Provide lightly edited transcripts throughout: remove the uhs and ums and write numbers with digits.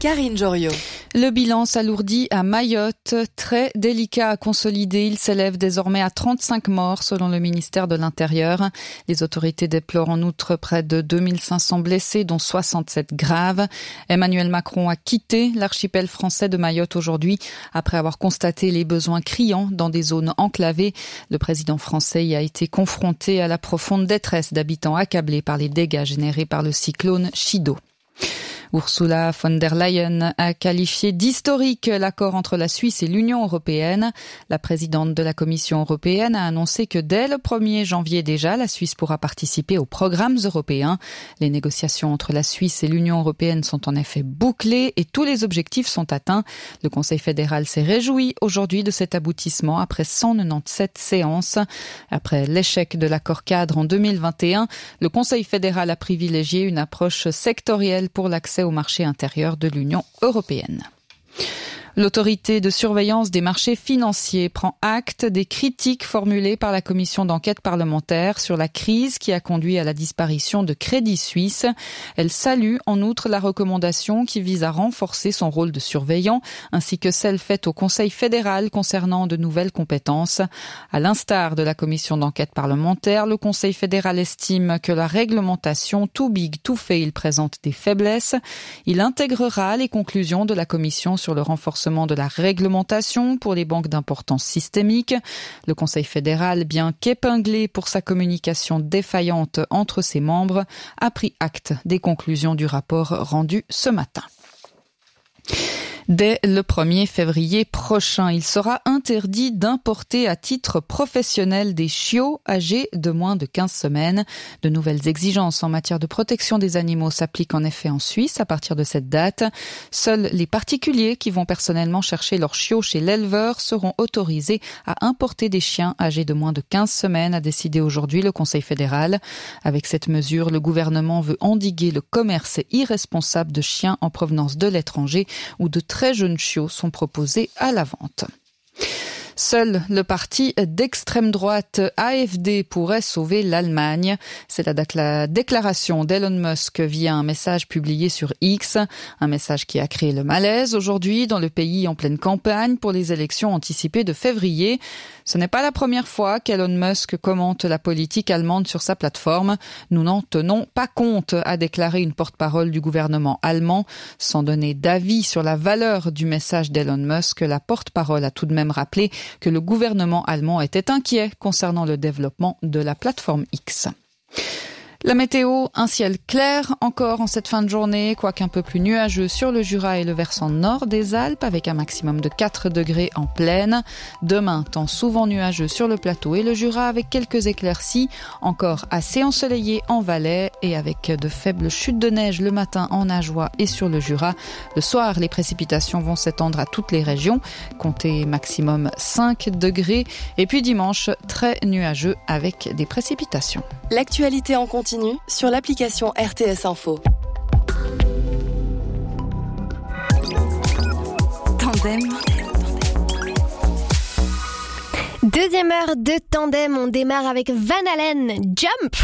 Karine Joriot. Le bilan s'alourdit à Mayotte, très délicat à consolider. Il s'élève désormais à 35 morts selon le ministère de l'Intérieur. Les autorités déplorent en outre près de 2500 blessés, dont 67 graves. Emmanuel Macron a quitté l'archipel français de Mayotte aujourd'hui après avoir constaté les besoins criants dans des zones enclavées. Le président français y a été confronté à la profonde détresse d'habitants accablés par les dégâts générés par le cyclone Chido. Ursula von der Leyen a qualifié d'historique l'accord entre la Suisse et l'Union européenne. La présidente de la Commission européenne a annoncé que dès le 1er janvier déjà, la Suisse pourra participer aux programmes européens. Les négociations entre la Suisse et l'Union européenne sont en effet bouclées et tous les objectifs sont atteints. Le Conseil fédéral s'est réjoui aujourd'hui de cet aboutissement après 197 séances. Après l'échec de l'accord cadre en 2021, le Conseil fédéral a privilégié une approche sectorielle pour l'accès au marché intérieur de l'Union européenne. L'autorité de surveillance des marchés financiers prend acte des critiques formulées par la commission d'enquête parlementaire sur la crise qui a conduit à la disparition de Crédit Suisse. Elle salue en outre la recommandation qui vise à renforcer son rôle de surveillant, ainsi que celle faite au Conseil fédéral concernant de nouvelles compétences. À l'instar de la commission d'enquête parlementaire, le Conseil fédéral estime que la réglementation too big to fail présente des faiblesses. Il intégrera les conclusions de la commission sur le renforcement de la réglementation pour les banques d'importance systémique. Le Conseil fédéral, bien qu'épinglé pour sa communication défaillante entre ses membres, a pris acte des conclusions du rapport rendu ce matin. Dès le 1er février prochain, il sera interdit d'importer à titre professionnel des chiots âgés de moins de 15 semaines. De nouvelles exigences en matière de protection des animaux s'appliquent en effet en Suisse à partir de cette date. Seuls les particuliers qui vont personnellement chercher leurs chiots chez l'éleveur seront autorisés à importer des chiens âgés de moins de 15 semaines, a décidé aujourd'hui le Conseil fédéral. Avec cette mesure, le gouvernement veut endiguer le commerce irresponsable de chiens en provenance de l'étranger ou de très jeunes chiots sont proposés à la vente. Seul le parti d'extrême droite AfD pourrait sauver l'Allemagne. C'est la déclaration d'Elon Musk via un message publié sur X. Un message qui a créé le malaise aujourd'hui dans le pays en pleine campagne pour les élections anticipées de février. Ce n'est pas la première fois qu'Elon Musk commente la politique allemande sur sa plateforme. Nous n'en tenons pas compte, a déclaré une porte-parole du gouvernement allemand. Sans donner d'avis sur la valeur du message d'Elon Musk, la porte-parole a tout de même rappelé que le gouvernement allemand était inquiet concernant le développement de la plateforme X. La météo, un ciel clair encore en cette fin de journée, quoique un peu plus nuageux sur le Jura et le versant nord des Alpes, avec un maximum de 4 degrés en plaine. Demain, temps souvent nuageux sur le plateau et le Jura, avec quelques éclaircies, encore assez ensoleillé en Valais et avec de faibles chutes de neige le matin en Ajoie et sur le Jura. Le soir, les précipitations vont s'étendre à toutes les régions, comptez maximum 5 degrés. Et puis dimanche, très nuageux avec des précipitations. L'actualité en continu sur l'application RTS Info. Tandem. Deuxième heure de Tandem, on démarre avec Van Halen, Jump.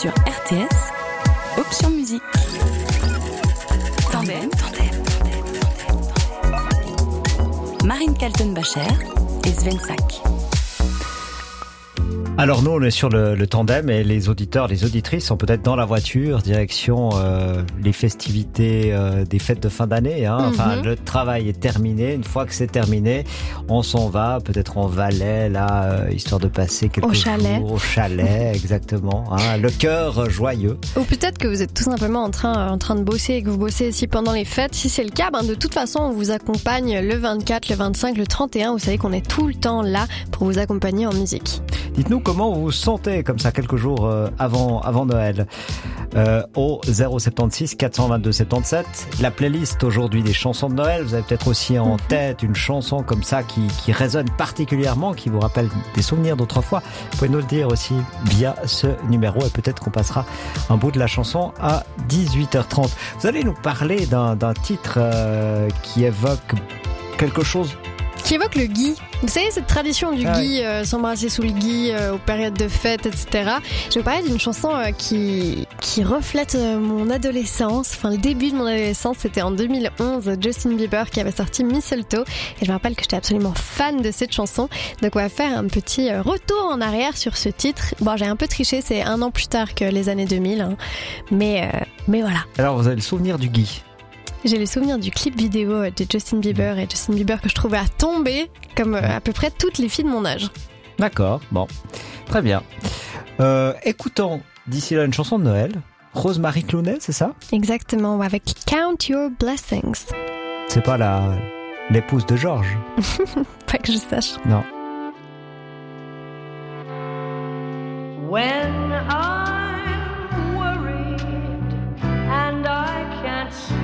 sur RTS, option musique. Tandem. Marine Kaltenbacher et Sven Sack. Alors nous on est sur le tandem et les auditeurs, les auditrices sont peut-être dans la voiture, direction les festivités des fêtes de fin d'année. Enfin le travail est terminé. Une fois que c'est terminé, on s'en va peut-être en Valais là, histoire de passer quelques jours au chalet, exactement. Le cœur joyeux. Ou peut-être que vous êtes tout simplement en train de bosser et que vous bossez ici pendant les fêtes. Si c'est le cas, de toute façon on vous accompagne le 24, le 25, le 31. Vous savez qu'on est tout le temps là pour vous accompagner en musique. Dites-nous comment vous vous sentez comme ça quelques jours avant Noël. Au 076 422 77. La playlist aujourd'hui des chansons de Noël. Vous avez peut-être aussi en tête une chanson comme ça qui résonne particulièrement, qui vous rappelle des souvenirs d'autrefois. Vous pouvez nous le dire aussi via ce numéro et peut-être qu'on passera un bout de la chanson à 18h30. Vous allez nous parler d'un titre qui évoque quelque chose qui évoque le gui. Vous savez, cette tradition du gui, s'embrasser sous le gui aux périodes de fête, etc. Je vais vous parler d'une chanson qui reflète mon adolescence, enfin le début de mon adolescence. C'était en 2011, Justin Bieber qui avait sorti Mistletoe. Et je me rappelle que j'étais absolument fan de cette chanson. Donc on va faire un petit retour en arrière sur ce titre. Bon, j'ai un peu triché, c'est 1 an plus tard que les années 2000. Mais voilà. Alors vous avez le souvenir du gui? J'ai le souvenir du clip vidéo de Justin Bieber et Justin Bieber que je trouvais à tomber comme à peu près toutes les filles de mon âge. D'accord, bon, très bien. Écoutons d'ici là une chanson de Noël, Rosemary Clooney, c'est ça? Exactement, avec Count Your Blessings. C'est pas l'épouse de George? Pas que je sache. Non. When I'm worried and I can't sleep,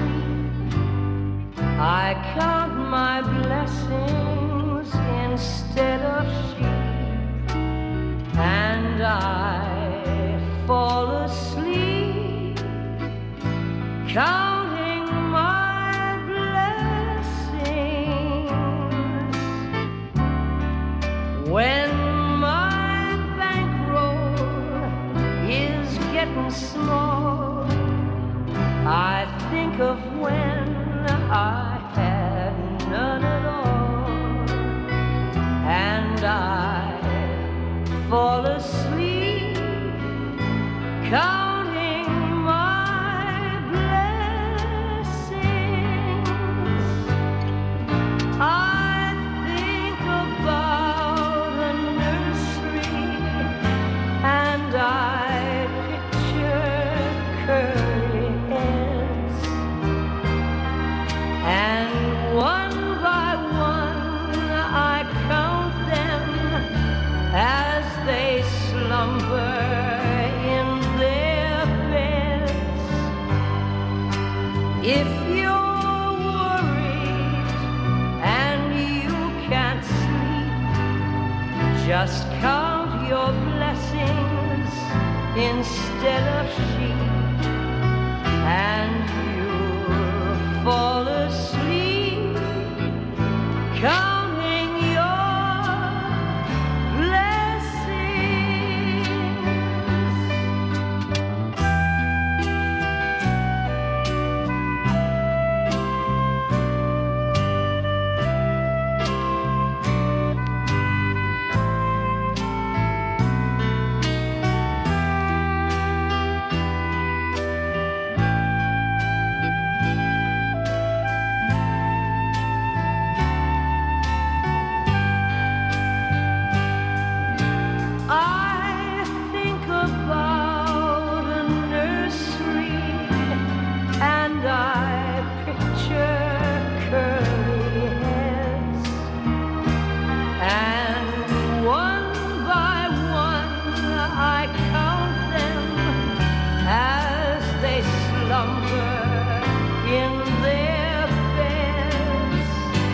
I count my blessings instead of sheep, and I fall asleep counting my blessings. When my bankroll is getting small, I think of when I had none at all, and I fall asleep counting my blessings. I think about a nursery and I picture curly heads, and one by one I count them as they slumber in their beds. If you're worried and you can't sleep, just count your blessings instead of sheep, and you'll fall asleep counting your blessings. I think about a nursery and I picture curly heads, and one by one I count them as they slumber in their beds.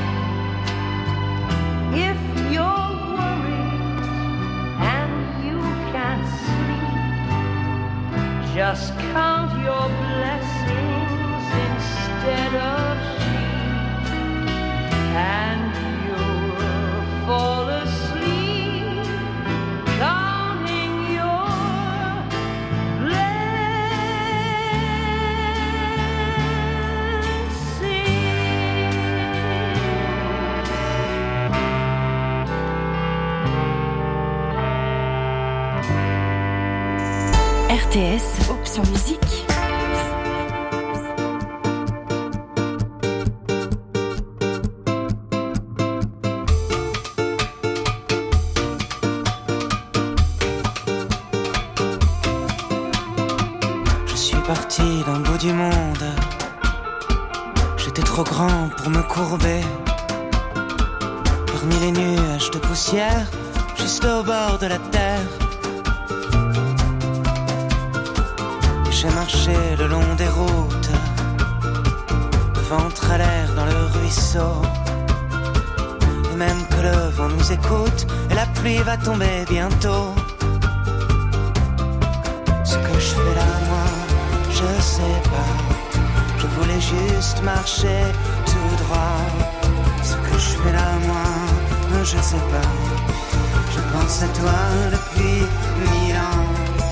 If you're worried and you can't sleep, just count your blessings instead of sheep, and you'll fall asleep counting your blessings. RTS, option musique. Je suis parti d'un bout du monde. J'étais trop grand pour me courber. Parmi les nuages de poussière, juste au bord de la terre. Et j'ai marché le long des routes, le ventre à l'air dans le ruisseau. Et même que le vent nous écoute, et la pluie va tomber bientôt. Ce que je fais là, moi, je sais pas. Je voulais juste marcher tout droit. Ce que je fais là, moi, je sais pas. Je pense à toi depuis 1000 ans.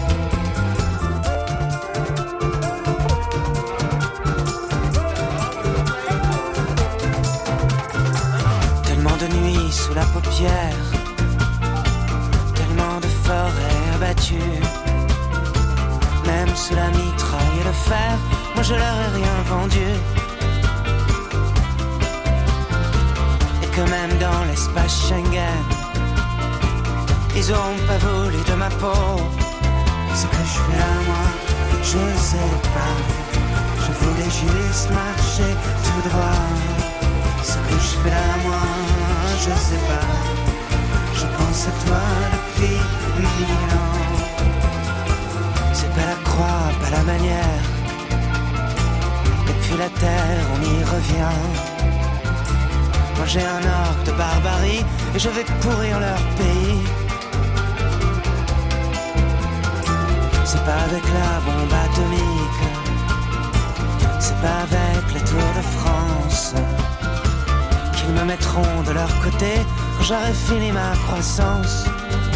Tellement de nuits sous la paupière, tellement de forêts abattues. Même sous la mitraille et le fer, moi je leur ai rien vendu. Et que même dans l'espace Schengen, ils auront pas voulu de ma peau. Ce que je fais là, moi, je sais pas. Je voulais juste marcher tout droit. Ce que je fais là, moi, je sais pas. Je pense à toi depuis 1000 ans. C'est pas la croix, pas la manière. Et puis la terre, on y revient. Moi j'ai un orgue de barbarie et je vais pourrir leur pays. C'est pas avec la bombe atomique, c'est pas avec les Tours de France qu'ils me mettront de leur côté quand j'aurai fini ma croissance.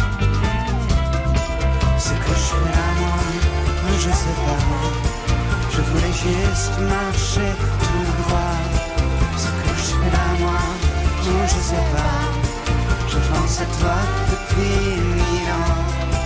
Ce que je fais là, moi, je sais pas. Je voulais juste marcher tout droit. Ce que je fais là, moi, je sais pas. Je pense à toi depuis 1000 ans.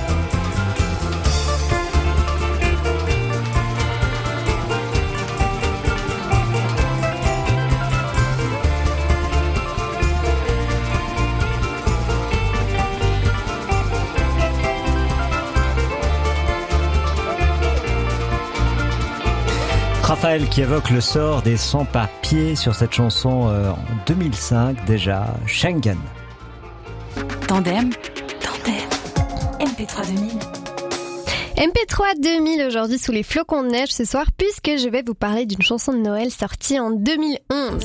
Raphaël qui évoque le sort des sans-papiers sur cette chanson en 2005 déjà, Schengen. Tandem, MP3 2000. MP3 2000 aujourd'hui sous les flocons de neige ce soir puisque je vais vous parler d'une chanson de Noël sortie en 2011.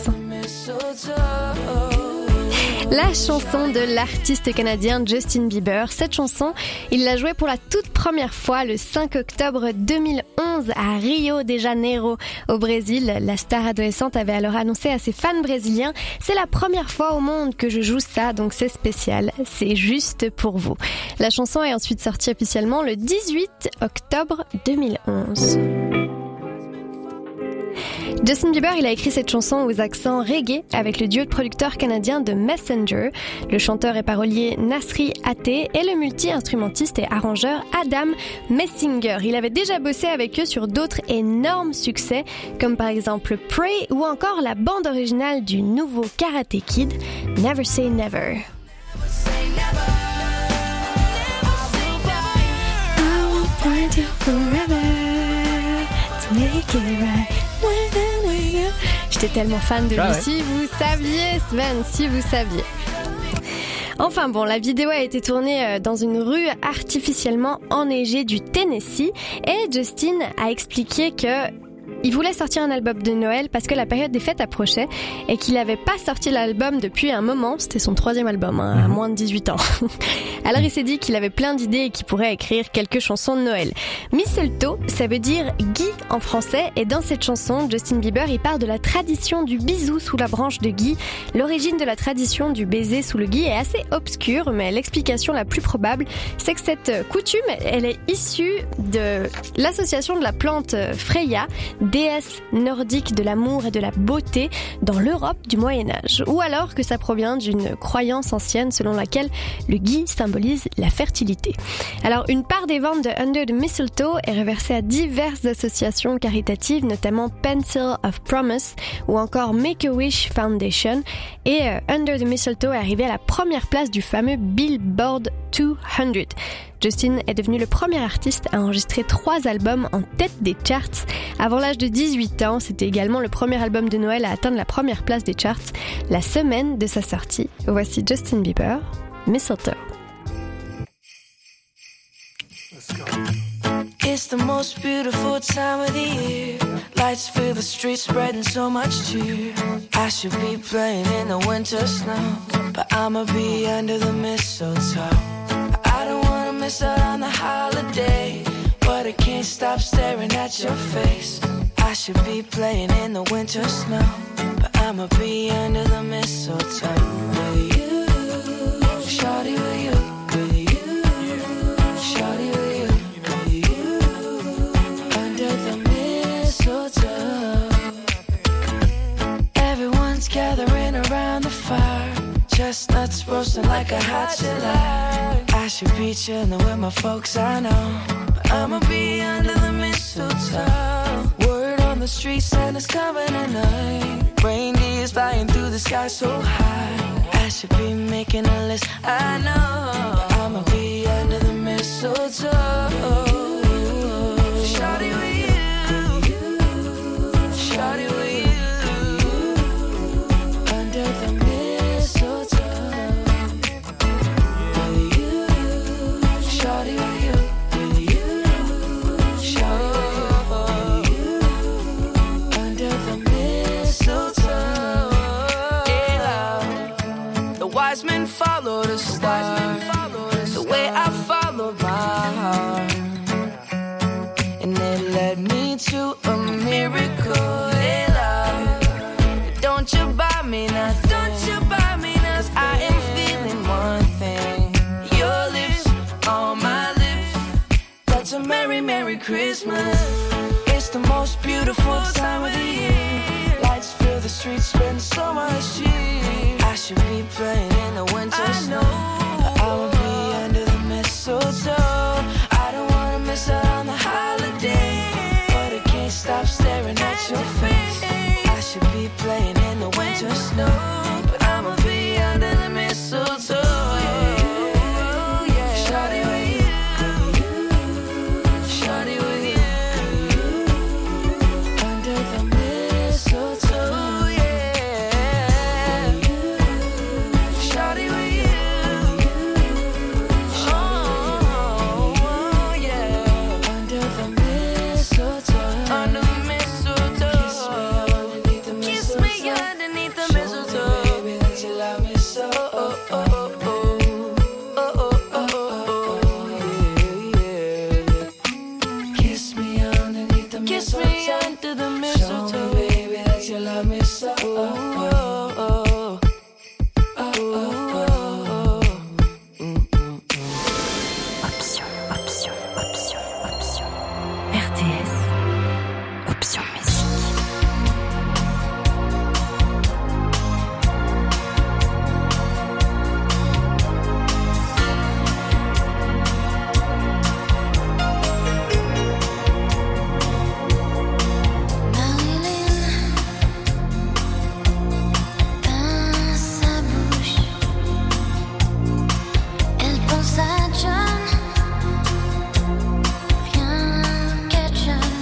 La chanson de l'artiste canadien Justin Bieber. Cette chanson, il l'a jouée pour la toute première fois le 5 octobre 2011 à Rio de Janeiro, au Brésil. La star adolescente avait alors annoncé à ses fans brésiliens « C'est la première fois au monde que je joue ça, donc c'est spécial. C'est juste pour vous ». La chanson est ensuite sortie officiellement le 18 octobre 2011. Justin Bieber, il a écrit cette chanson aux accents reggae avec le duo de producteurs canadiens de Messenger, le chanteur et parolier Nasri Até et le multi-instrumentiste et arrangeur Adam Messinger. Il avait déjà bossé avec eux sur d'autres énormes succès, comme par exemple Pray ou encore la bande originale du nouveau Karate Kid, Never Say Never. J'étais tellement fan de lui. Si vous saviez, Sven, si vous saviez. Enfin bon, la vidéo a été tournée dans une rue artificiellement enneigée du Tennessee et Justin a expliqué que il voulait sortir un album de Noël parce que la période des fêtes approchait et qu'il n'avait pas sorti l'album depuis un moment. C'était son 3e album, à moins de 18 ans. Alors il s'est dit qu'il avait plein d'idées et qu'il pourrait écrire quelques chansons de Noël. Mistletoe, ça veut dire gui en français, et dans cette chanson, Justin Bieber, il parle de la tradition du bisou sous la branche de gui. L'origine de la tradition du baiser sous le gui est assez obscure, mais l'explication la plus probable, c'est que cette coutume, elle est issue de l'association de la plante Freya, déesse nordique de l'amour et de la beauté dans l'Europe du Moyen-Âge. Ou alors que ça provient d'une croyance ancienne selon laquelle le gui symbolise la fertilité. Alors, une part des ventes de Under the Mistletoe est reversée à diverses associations caritatives, notamment Pencil of Promise ou encore Make-A-Wish Foundation. Et Under the Mistletoe est arrivé à la première place du fameux Billboard 200. Justin est devenu le premier artiste à enregistrer 3 albums en tête des charts. Avant l'âge de 18 ans, c'était également le premier album de Noël à atteindre la première place des charts la semaine de sa sortie. Voici Justin Bieber, Mistletoe. It's the most beautiful time of the year. Lights fill the streets, spreading so much cheer. I should be playing in the winter snow, but I'ma be under the mistletoe. I don't wanna miss out on the holiday, but I can't stop staring at your face. I should be playing in the winter snow, but I'ma be under the mistletoe. With you, shawty, with you. Gathering around the fire, chestnuts roasting like a hot July. I should be chilling with my folks, I know, but I'ma be under the mistletoe. Word on the street, Santa's coming tonight. Reindeer's flying through the sky so high. I should be making a list, I know, but I'ma be under the mistletoe. Shawty with you, shawty with you. Follow the stars, the way I follow my heart, and it led me to a miracle. Hey love, don't you buy me nothing, don't you buy me nothing, 'cause I am feeling one thing, your lips on my lips, that's a merry, merry Christmas. It's the most beautiful time of the year, lights fill the streets, spend so much cheer. I should be playing in the winter snow, but I'll be under the mistletoe. I don't wanna miss out on the holiday, but I can't stop staring at your face. I should be playing in the winter snow, but I'ma be under the mistletoe. Shawty with you, shawty with you, under the mistletoe. Rien qu'à John.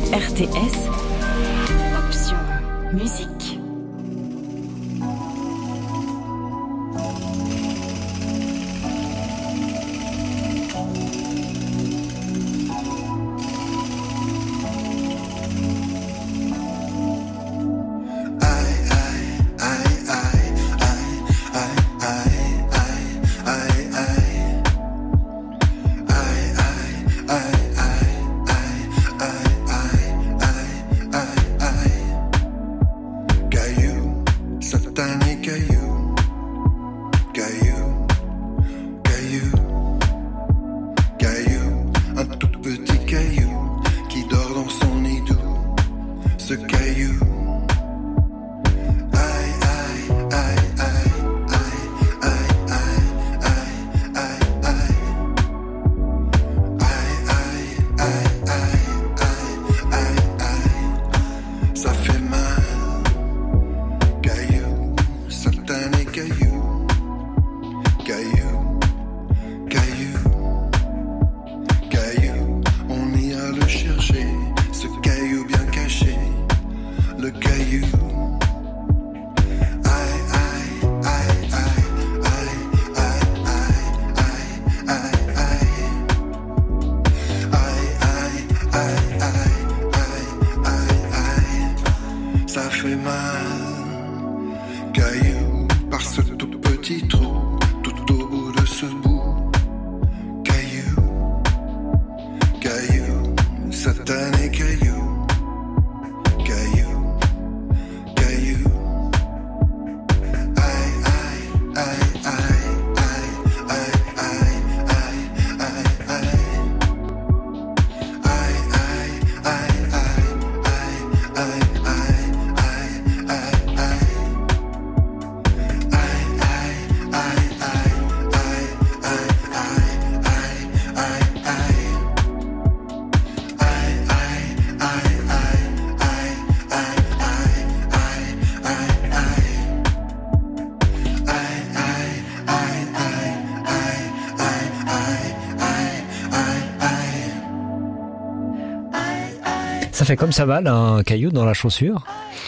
RTS, option musique. Ça fait comme ça mal, un caillou dans la chaussure?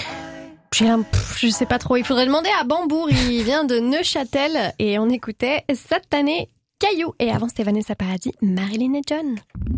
Je sais pas trop, il faudrait demander à Bambour, il vient de Neuchâtel et on écoutait Satané Caillou. Et avant c'était Vanessa Paradis, Marilyn et John.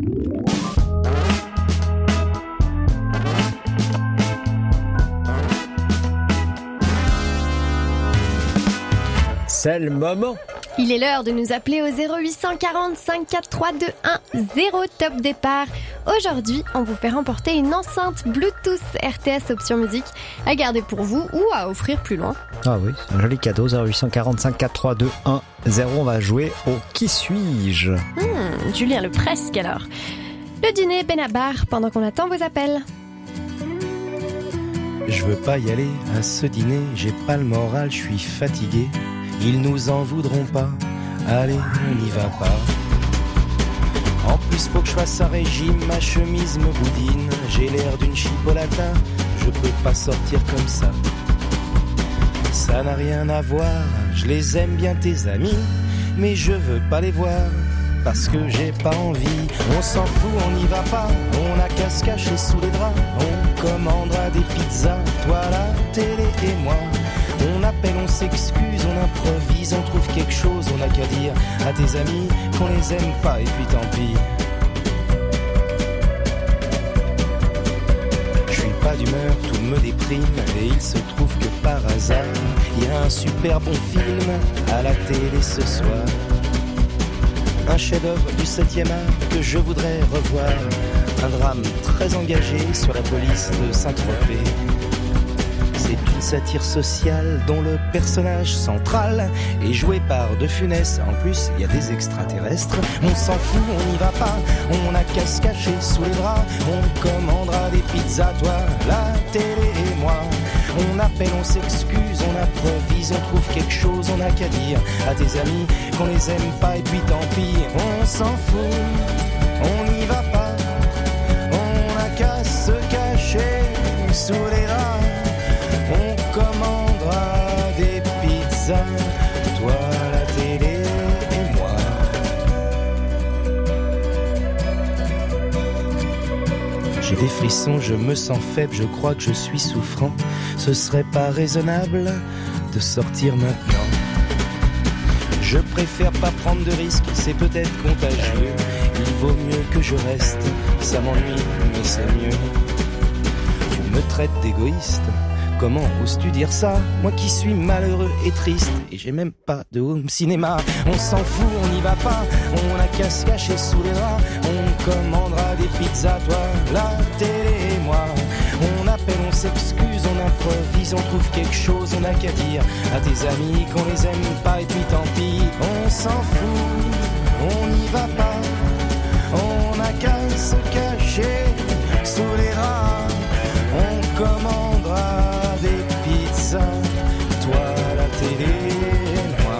C'est le moment. Il est l'heure de nous appeler au 0840 543 210 top départ. Aujourd'hui, on vous fait remporter une enceinte Bluetooth RTS option musique à garder pour vous ou à offrir plus loin. Ah oui, c'est un joli cadeau. 0840 543 210. On va jouer au Qui suis-je? Julien le presque alors. Le dîner Benabar pendant qu'on attend vos appels. Je veux pas y aller à ce dîner, j'ai pas le moral, je suis fatigué. Ils nous en voudront pas, allez, on n'y va pas. En plus faut que je fasse un régime, ma chemise me boudine. J'ai l'air d'une chipolata, je peux pas sortir comme ça. Ça n'a rien à voir, je les aime bien tes amis, mais je veux pas les voir, parce que j'ai pas envie. On s'en fout, on n'y va pas, on a qu'à se cacher sous les draps. On commandera des pizzas, toi la télé et moi. On appelle, on s'excuse, on improvise, on trouve quelque chose, on n'a qu'à dire à tes amis qu'on les aime pas et puis tant pis. Je suis pas d'humeur, tout me déprime et il se trouve que par hasard, il y a un super bon film à la télé ce soir. Un chef-d'œuvre du 7e art que je voudrais revoir. Un drame très engagé sur la police de Saint-Tropez. C'est une satire sociale dont le personnage central est joué par De Funès. En plus, il y a des extraterrestres. On s'en fout, on n'y va pas. On a qu'à se cacher sous les draps. On commandera des pizzas, toi, la télé et moi. On appelle, on s'excuse, on improvise, on trouve quelque chose, on a qu'à dire à tes amis qu'on les aime pas et puis tant pis. On s'en fout, on n'y va pas. On a qu'à se cacher sous les draps. On commandera des pizzas, toi la télé et moi. J'ai des frissons, je me sens faible, je crois que je suis souffrant. Ce serait pas raisonnable de sortir maintenant. Je préfère pas prendre de risques, c'est peut-être contagieux. Il vaut mieux que je reste, ça m'ennuie, mais c'est mieux. Tu me traites d'égoïste, comment oses-tu dire ça? Moi qui suis malheureux et triste, et j'ai même pas de home cinéma. On s'en fout, on n'y va pas, on a qu'à se cacher sous les draps. On commandera des pizzas, toi, la télé et moi. On appelle, on s'excuse, on improvise, on trouve quelque chose, on n'a qu'à dire à tes amis qu'on les aime pas et puis tant pis. On s'en fout, on n'y va pas, on n'a qu'à se cacher sous les draps. On commandera des pizzas, toi la télé et moi.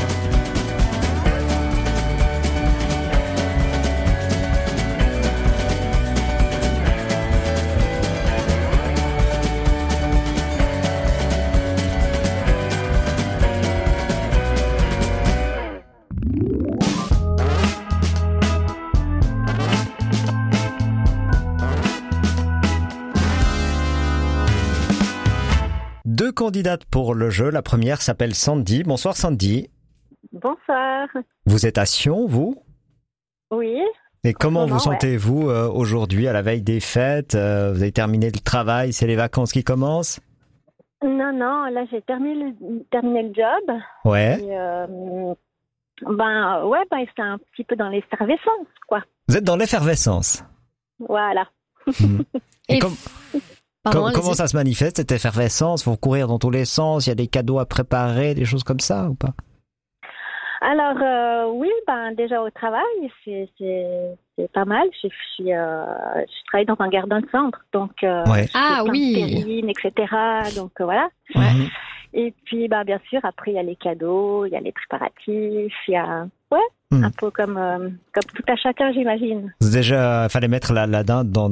Deux candidates pour le jeu. La première s'appelle Sandy. Bonsoir Sandy. Bonsoir. Vous êtes à Sion, vous? Oui. Et comment vous ouais. sentez-vous aujourd'hui, à la veille des fêtes? Vous avez terminé le travail, c'est les vacances qui commencent? Non, là j'ai terminé le job. Ouais. Et, c'est un petit peu dans l'effervescence, quoi. Vous êtes dans l'effervescence? Voilà. Et Pardon, comment ça se manifeste, cette effervescence? Faut courir dans tous les sens, il y a des cadeaux à préparer, des choses comme ça ou pas? Alors, oui, déjà au travail, c'est pas mal. Je travaille dans un garden-centre, donc Ouais. Ah plein oui. de terrines, etc. Donc voilà. Mhm. Et puis, bien sûr, après, il y a les cadeaux, il y a les préparatifs, il y a... un peu comme tout à chacun, j'imagine. Déjà, fallait mettre la dinde dans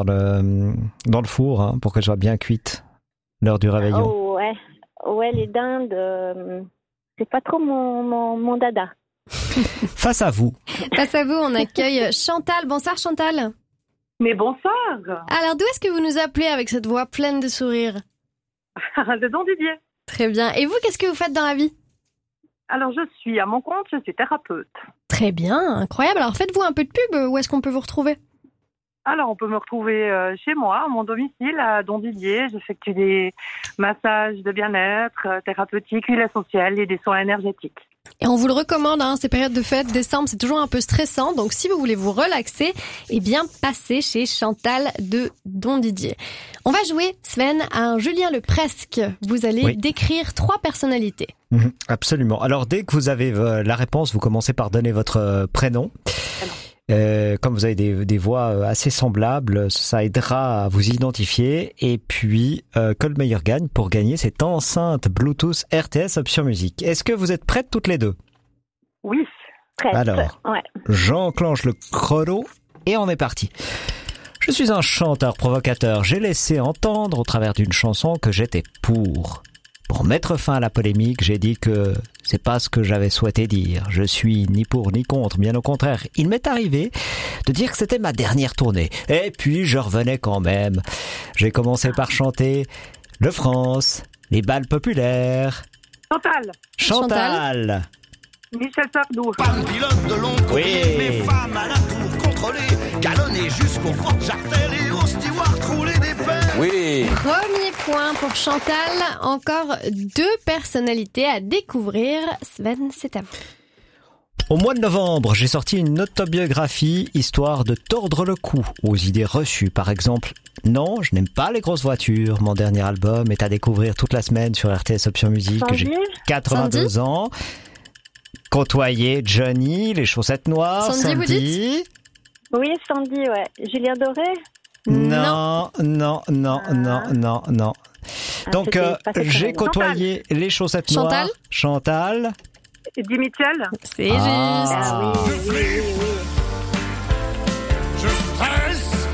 le four, hein, pour qu'elle soit bien cuite, l'heure du réveillon. Oh, ouais, les dindes, c'est pas trop mon dada. Face à vous. Face à vous, on accueille Chantal. Bonsoir Chantal. Mais bonsoir. Alors d'où est-ce que vous nous appelez avec cette voix pleine de sourire? De Don Didier. Très bien. Et vous, qu'est-ce que vous faites dans la vie? Alors, je suis à mon compte, je suis thérapeute. Très bien, incroyable. Alors faites-vous un peu de pub, où est-ce qu'on peut vous retrouver? Alors, on peut me retrouver chez moi, à mon domicile, à Don Didier. J'effectue des massages de bien-être, thérapeutiques, huiles essentielles et des soins énergétiques. Et on vous le recommande, ces périodes de fête, décembre, c'est toujours un peu stressant. Donc si vous voulez vous relaxer, passez chez Chantal de Don Didier. On va jouer, Sven, à un Julien Le Presque. Vous allez décrire 3 personnalités. Absolument. Alors dès que vous avez la réponse, vous commencez par donner votre prénom. Comme vous avez des voix assez semblables, ça aidera à vous identifier. Et puis, que le meilleur gagne pour gagner cette enceinte Bluetooth RTS Option Musique. Est-ce que vous êtes prêtes toutes les deux? Oui, prête. Alors, ouais. j'enclenche le chrono et on est parti. Je suis un chanteur provocateur. J'ai laissé entendre au travers d'une chanson que j'étais pour. Pour mettre fin à la polémique, j'ai dit que c'est pas ce que j'avais souhaité dire. Je suis ni pour ni contre, bien au contraire. Il m'est arrivé de dire que c'était ma dernière tournée. Et puis je revenais quand même. J'ai commencé par chanter le France, les bals populaires. Chantal. Michel Sardou. Femme pilote de long courrier, Oui. mes femmes à la tour contrôlée, galonnées jusqu'aux grandes jartelles et aux stewards roulés des pelles. Oui. Premier point pour Chantal. Encore 2 personnalités à découvrir. Sven, c'est à vous. Au mois de novembre, j'ai sorti une autobiographie histoire de tordre le cou aux idées reçues. Par exemple, non, je n'aime pas les grosses voitures. Mon dernier album est à découvrir toute la semaine sur RTS Option Musique. Sandy. J'ai 82 ans. Côtoyer Johnny, les chaussettes noires, Sandy, vous Sandy. Oui, Sandy, ouais. Julien Doré. Non. Donc, c'était pas cette j'ai semaine. côtoyé les chaussettes Chantal. noires. Chantal. Eddie Mitchell. C'est juste. Ah oui, oui, oui, oui. Je stresse,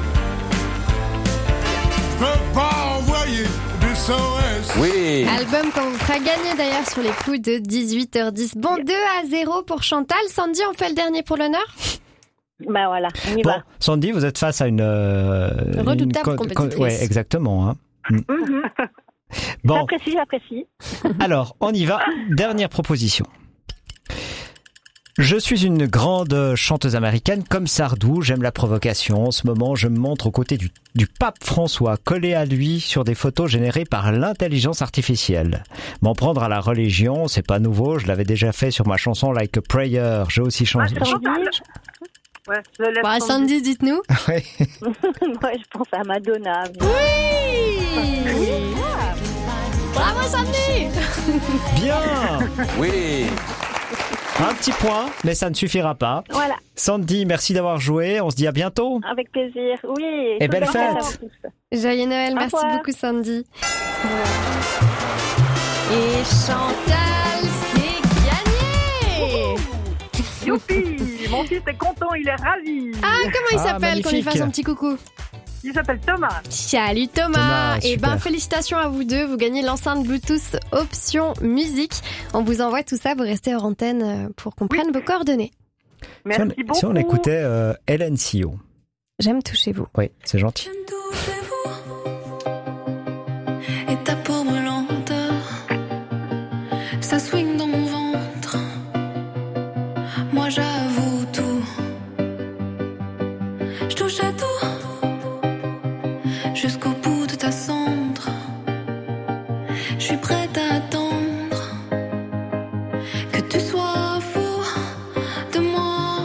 je peux pas envoyer des SOS. Oui. Album qu'on vous fera gagner d'ailleurs sur les coups de 18h10. Bon, 2-0 pour Chantal. Sandy, on fait le dernier pour l'honneur? Bah voilà, on y Bon, va. Sandy, vous êtes face à une redoutable compétitrice. Ouais, exactement. Hein. Bon, J'apprécie. alors, on y va. Dernière proposition. Je suis une grande chanteuse américaine comme Sardou, j'aime la provocation. En ce moment, je me montre aux côtés du pape François, collé à lui sur des photos générées par l'intelligence artificielle. M'en prendre à la religion, c'est pas nouveau, je l'avais déjà fait sur ma chanson Like a Prayer. J'ai aussi chanté. Ouais, je laisse Bah, Sandy, dites-nous. Ouais. Moi, je pense à Madonna. Oui. Bravo, Sandy. Bien. Oui. Un petit point, mais ça ne suffira pas. Voilà, Sandy, merci d'avoir joué. On se dit à bientôt. avec plaisir. Oui. Et belle bonne fête. à vous tous. Joyeux Noël, Au merci revoir. beaucoup, Sandy. Et Chantal, c'est gagné. Youpi, mon fils est content, il est ravi. Ah, comment il Ah, s'appelle qu'on lui magnifique. fasse un petit coucou? Il s'appelle Thomas. Salut Thomas, Thomas, et super. ben félicitations à vous deux, vous gagnez l'enceinte Bluetooth option musique. On vous envoie tout ça, vous restez hors antenne pour qu'on prenne vos coordonnées. Merci beaucoup. Si on écoutait Hélène Sio. J'aime toucher vous. Oui, c'est gentil. Et ta peau brûlante, ça swing dans mon ventre. Moi j'avoue tout, je touche à tout, jusqu'au bout de ta cendre. Je suis prête à attendre que tu sois fou de moi.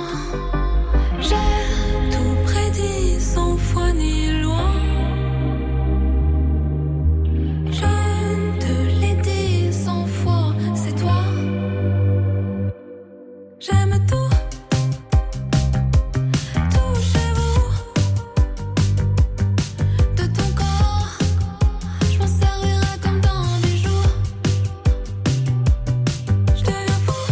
J'ai tout prédit sans foi ni loi. Je te l'ai dit 100 fois, c'est toi. J'aime tout. Touchez-vous de ton corps. Je m'en servirai comme dans des jours. Je deviens fou,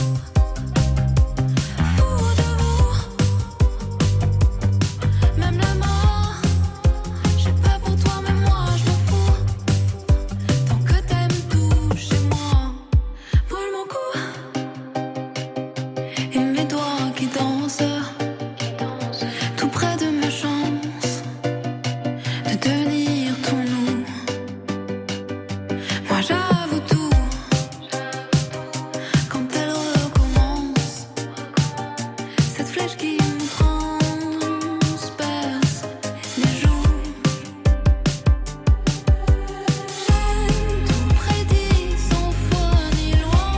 fou de vous. Même la mort, j'ai pas pour toi, mais moi je m'en fous. Tant que t'aimes tout chez moi, brûle mon cou et mes doigts qui dansent tout près de ma chance de devenir ton nous. Moi j'avoue tout quand elle recommence, cette flèche qui me transperce les joues. J'ai tout prédit sans foi ni loi.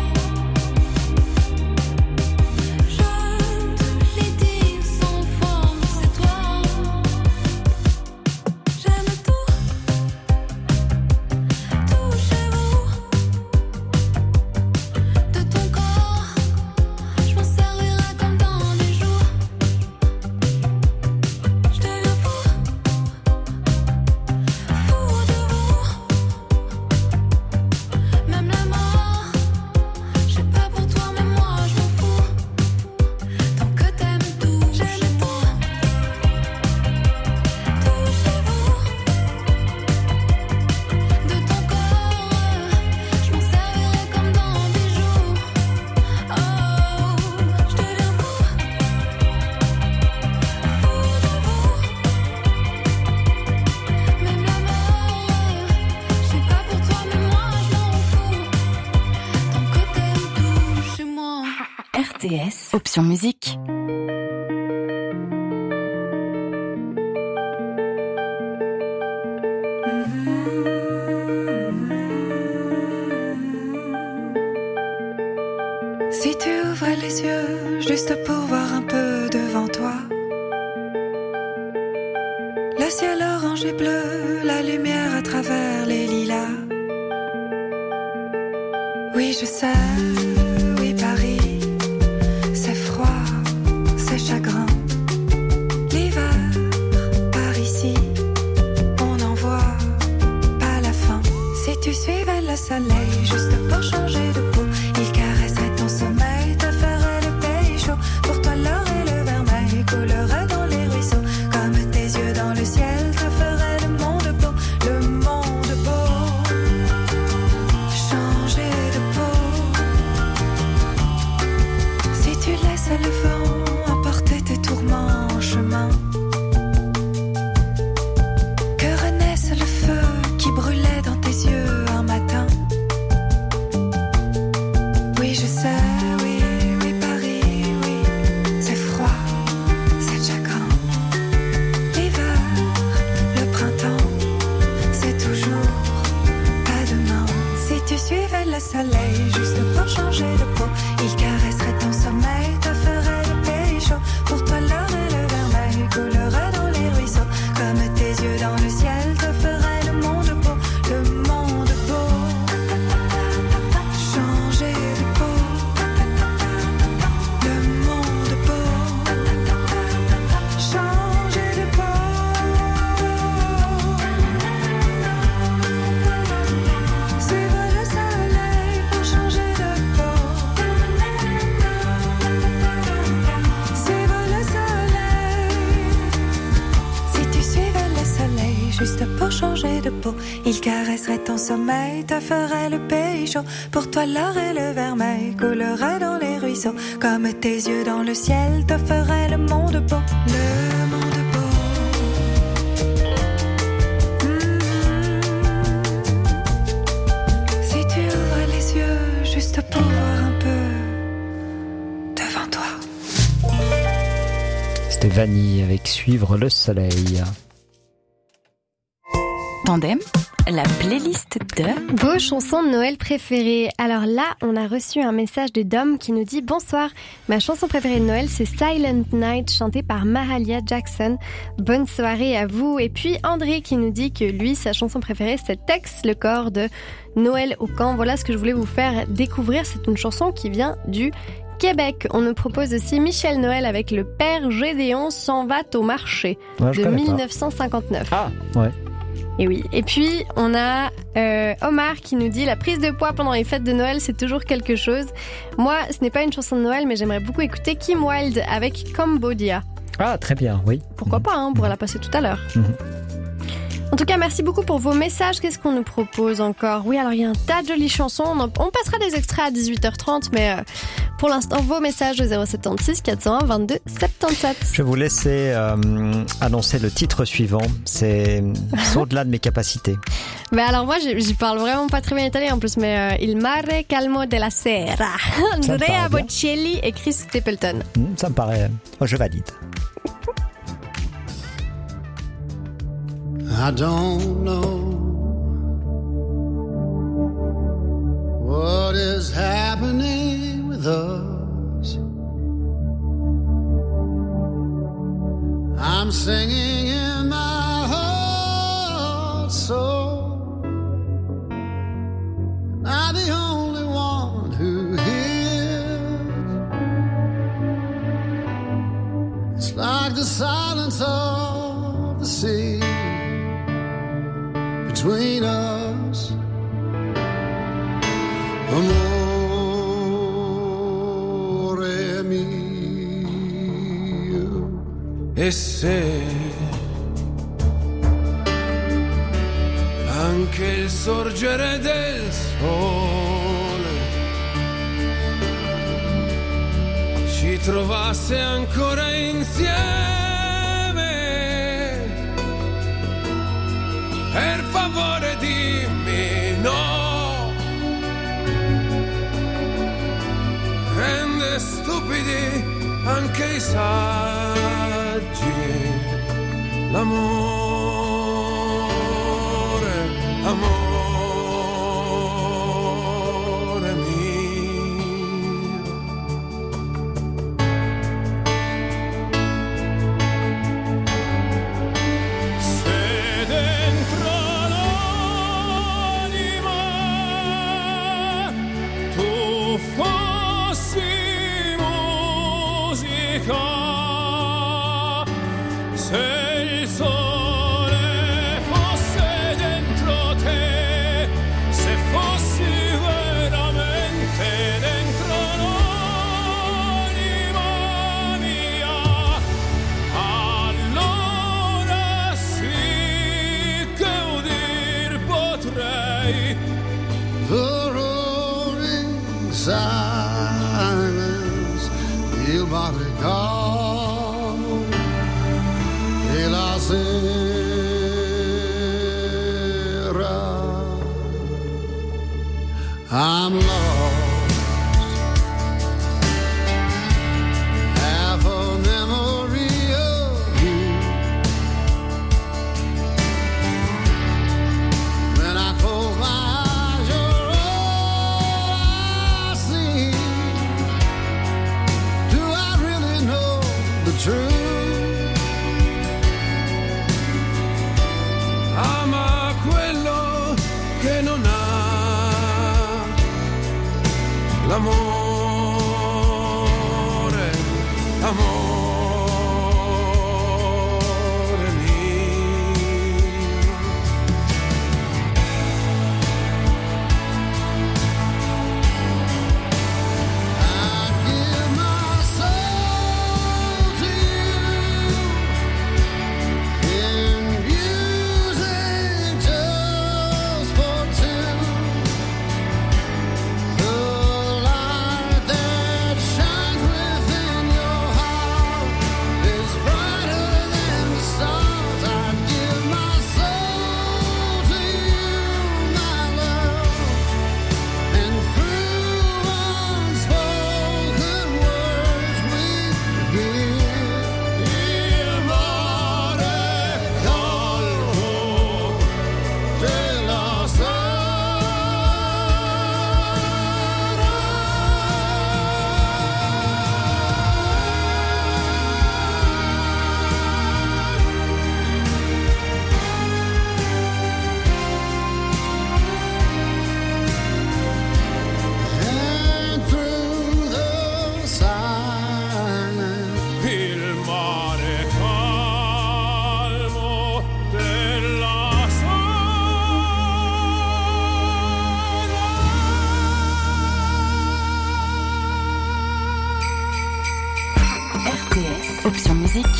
Je te l'ai dit 100 fois, c'est toi. J'aime tout. Touchez-vous de ton corps. Je m'en servirai comme dans des jours. Je deviens fou, fou de vous. Même la mort, j'ai pas pour toi, mais moi je m'en fous. Tant que t'aimes tout chez moi. Touchez-vous de ton corps. Je m'en servirai comme dans des jours. Oh, je deviens fou, fou de vous. Même la mort, j'ai pas pour toi, mais moi je m'en fous. Tant que t'aimes tout chez moi. RTS, option musique. Si tu ouvrais les yeux juste pour voir un peu devant toi, le ciel orange et bleu, la lumière à travers les lilas. Oui, je sais, oui, Paris, c'est froid, c'est chagrin. L'hiver, par ici, on n'en voit pas la fin. Si tu suivais le soleil juste pour changer de peau, il caresserait ton sommeil, te ferait le pays chaud. Pour toi, l'or et le vermeil coulerait dans les ruisseaux. Comme tes yeux dans le ciel te feraient le monde beau, le monde beau. Changer de peau. Si tu laisses le vent emporter tes tourments, soleil juste pour changer de peau. Il caresserait ton sommeil, te ferait le pays chaud. Pour toi l'or et le vermeil coulerait dans les ruisseaux. Comme tes yeux dans le ciel te ferait le monde beau. Le monde beau. Changer de peau. Le monde beau. Changer de peau. Suivre le soleil pour changer de peau. Suivre le soleil. Si tu suivais le soleil juste pour changer de peau, il caresserait ton sommeil, te ferait le pays chaud. Pour toi l'or et le vermeil coulerait dans les ruisseaux. Comme tes yeux dans le ciel te ferait le monde beau. Le monde beau. Si tu ouvres les yeux juste pour voir un peu devant toi. C'était Vanille avec Suivre le soleil. Tandem, la playlist de... Vos chansons de Noël préférées. Alors là, on a reçu un message de Dom qui nous dit « Bonsoir, ma chanson préférée de Noël, c'est Silent Night, chantée par Mahalia Jackson. Bonne soirée à vous. » Et puis André qui nous dit que lui, sa chanson préférée, c'est Tex, le corps de Noël au camp. Voilà ce que je voulais vous faire découvrir. C'est une chanson qui vient du Québec. On nous propose aussi Michel Noël avec Le Père Gédéon s'en va au marché de 1959. Ah, ouais. Et oui. Et puis, on a Omar qui nous dit « La prise de poids pendant les fêtes de Noël, c'est toujours quelque chose. Moi, ce n'est pas une chanson de Noël, mais j'aimerais beaucoup écouter Kim Wilde avec Cambodia. » Ah, très bien, oui. Pourquoi pas, hein, on pourrait la passer tout à l'heure. En tout cas, merci beaucoup pour vos messages. Qu'est-ce qu'on nous propose encore? Oui, alors il y a un tas de jolies chansons. On passera des extraits à 18h30, mais pour l'instant, vos messages au 076 401 22 77. Je vais vous laisser annoncer le titre suivant. C'est au-delà de mes capacités. Mais alors moi, j'y parle vraiment pas très bien italien en plus, mais Il mare calmo della sera. Andrea Bocelli et Chris Stapleton. Ça me paraît... je valide. I don't know what is happening with us. I'm singing in my heart, so am I the only one who hears? It's like the silence of the sea between us, amore mio. E se anche il sorgere del sole ci trovasse ancora insieme, per favore dimmi no. Rende stupidi anche i saggi l'amore, amore mio. Se dentro fossi musica, se il sole fosse dentro te, se fossi veramente dentro l'anima mia, allora sì che udir potrei silence, il mare calmo e la sera. I'm lost, half a memory of you. When I close my eyes, you're all ama quello che non ha l'amore, amore mio. I give my soul to you in music just for two. The light that shines within your heart is brighter than the stars. I give my soul to you, my love, and through unspoken words we hear il mare calmo della and through the silence Il mare calmo della RTS, option musique.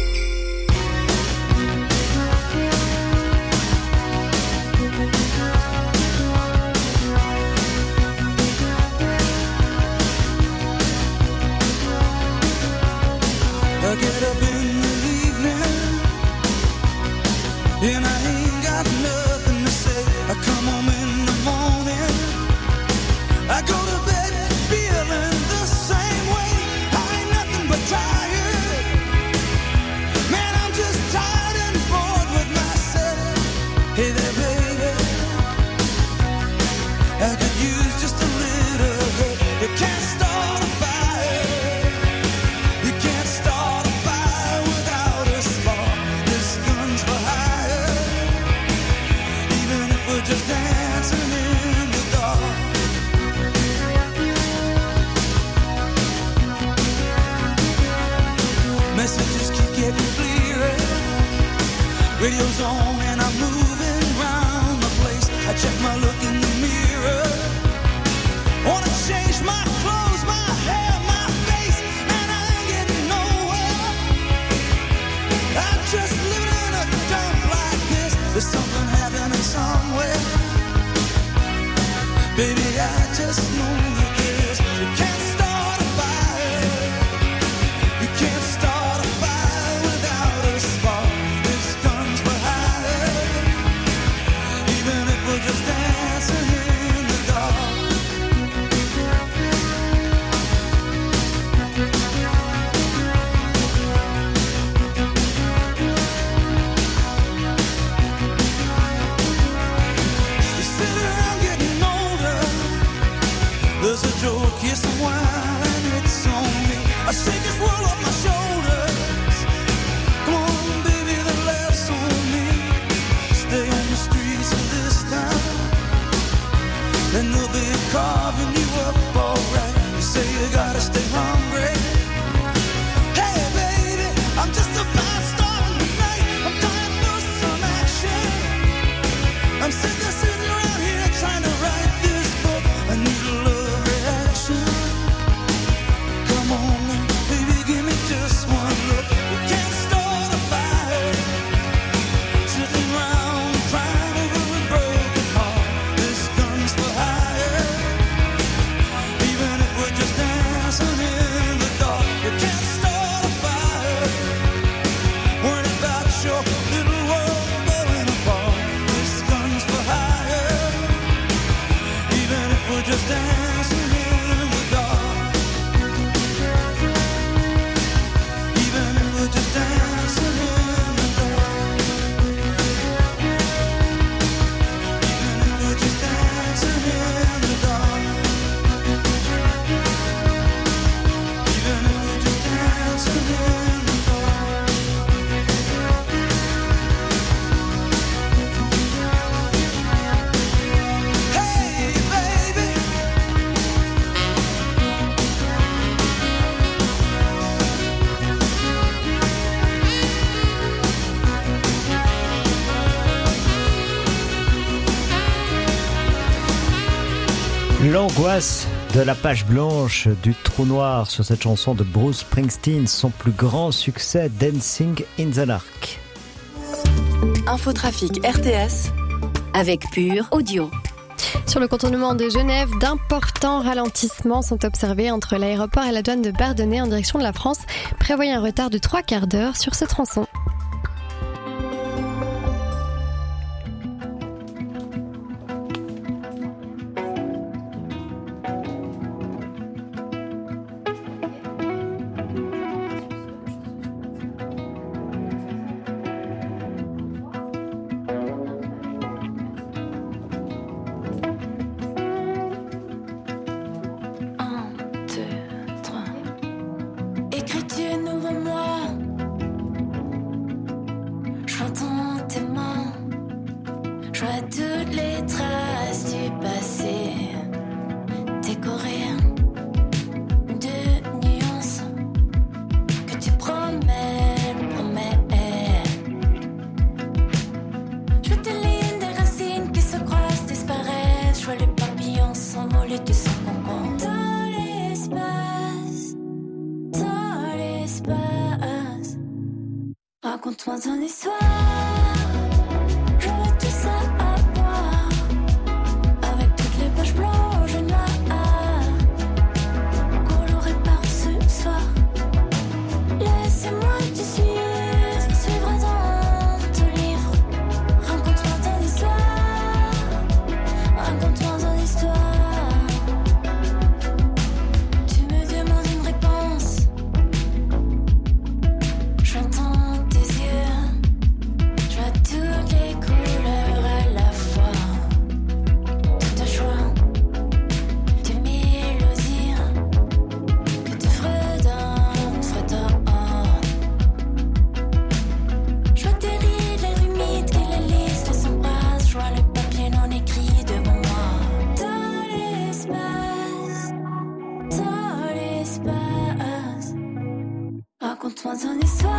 I get up in the evening and I ain't got nothing to say. I come home in the morning, I go to bed feeling the same way. I ain't nothing but tired. Man, I'm just tired and bored with myself. Hey there, baby, I could use just a little help. You can't start a fire. You can't start a fire without a spark. This gun's for hire. Even if we're just dancing in the dark. Messages keep getting clearer. Radio's on and I'm moving around the place. I check my look in the mirror. Wanna change my clothes, my hair, my face, and I ain't getting nowhere. I'm just living in a dump like this. There's something happening somewhere. Baby, I just know that this. You can't start a fire. You can't start a fire without a spark. This gun's for hire. Even if we're just dancing in the dark. You sit around getting older. There's a joke, yes, a wine, it's on me. I shake this world off my shoulders. Come on, baby, the laughs on me. Stay on the streets of this town, and they'll be carving you up alright. You say you gotta stay hungry. Hey, baby, I'm just a fast star tonight. I'm dying for some action. I'm sitting around here trying to write this book. I need a love reaction. Come on, baby, give me just one look. We can't start a fire. Sitting around crying over a broken heart. This gun's for hire. Even if we're just dancing in the dark. We can't start a fire. L'angoisse de la page blanche du trou noir sur cette chanson de Bruce Springsteen, son plus grand succès, Dancing in the Dark. Infotrafic RTS avec Pure Audio. Sur le contournement de Genève, d'importants ralentissements sont observés entre l'aéroport et la douane de Bardonnay en direction de la France. Prévoyez un retard de 3/4 d'heure sur ce tronçon. Raconte-moi ton histoire. J'aurais tout ça à boire. Avec toutes les pages blanches et noires colorées par ce soir. Laissez-moi te suivre dans ton livre. Raconte-moi ton histoire. Raconte-moi ton histoire. Tu me demandes une réponse. J'entends toutes les couleurs à la fois, tout à joie, de mélodies que te fredonne. Je vois tes rides, les humides qui les lisent, les embrasses, je vois le papier non écrit devant moi. Dans l'espace, raconte-moi ton histoire.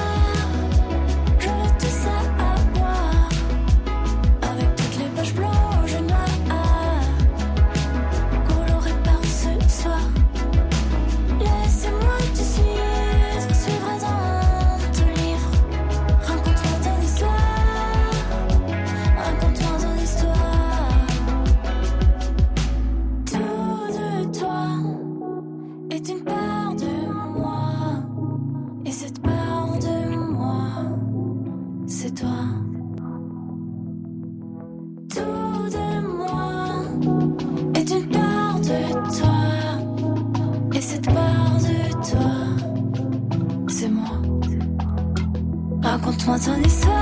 Raconte-moi ton histoire.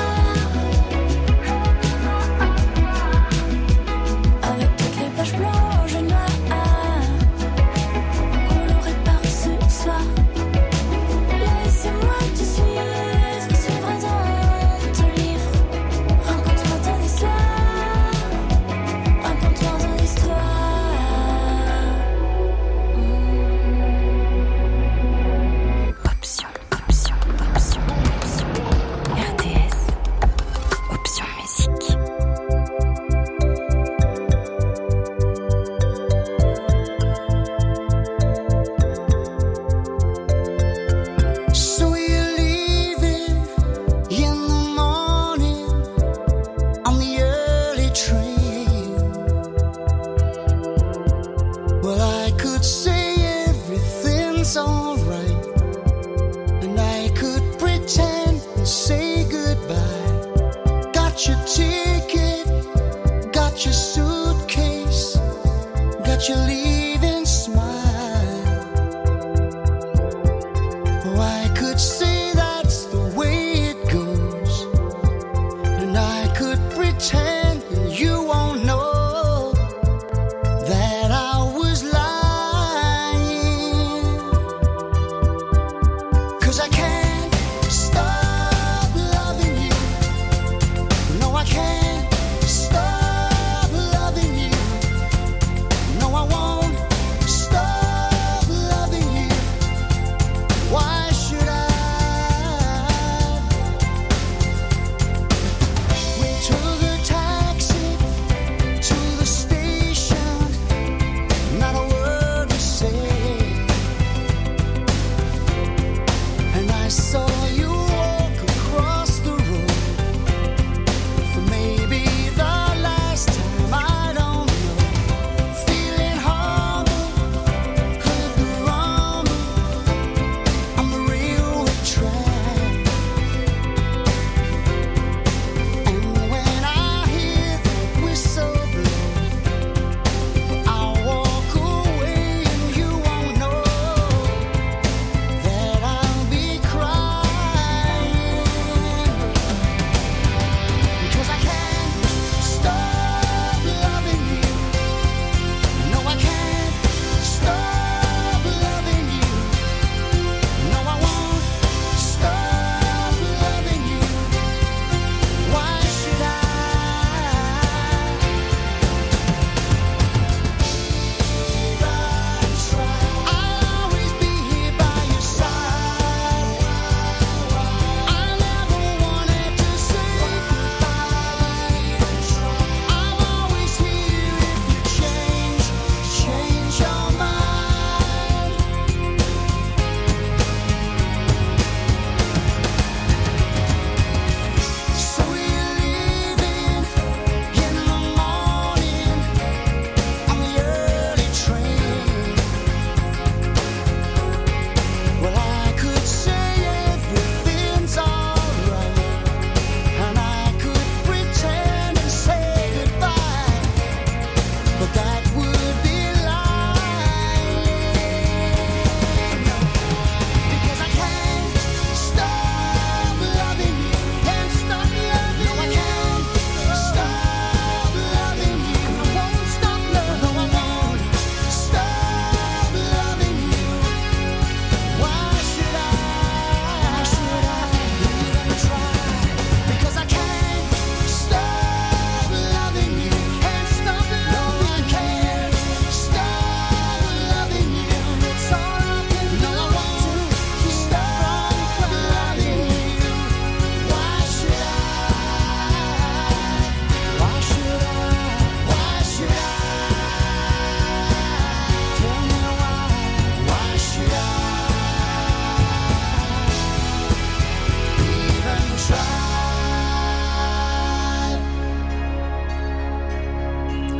Avec toutes les pages blanches et noires colorées par ce soir. Laissez-moi te suivre dans ton livre. Raconte-moi ton histoire. Raconte-moi ton histoire. Option. RTS. Option musique. So you're leaving in the morning on the early train. Well, I could say everything's alright, and I could pretend and say goodbye. Got your ticket, got your suitcase, got your leaving smile. Oh, I could say that's the way it goes, and I could pretend and you won't know that I was lying. 'Cause I can't stop loving you. No, I can't stop loving you. No, I won't stop loving you. Why should I? We took a taxi to the station.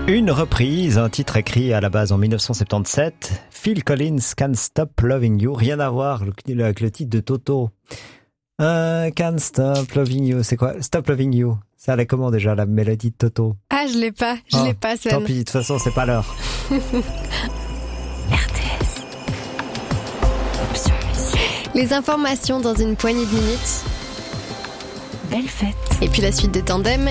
Une reprise, un titre écrit à la base en 1977. Phil Collins, Can't Stop Loving You. Rien à voir avec le titre de Toto. Can't Stop Loving You. C'est quoi? Stop Loving You. Ça allait comment déjà, la mélodie de Toto? Ah, je l'ai pas, Sven. Tant pis, de toute façon, c'est pas l'heure. RTS. Option musique. Les informations dans une poignée de minutes. Belle fête. Et puis la suite de Tandem.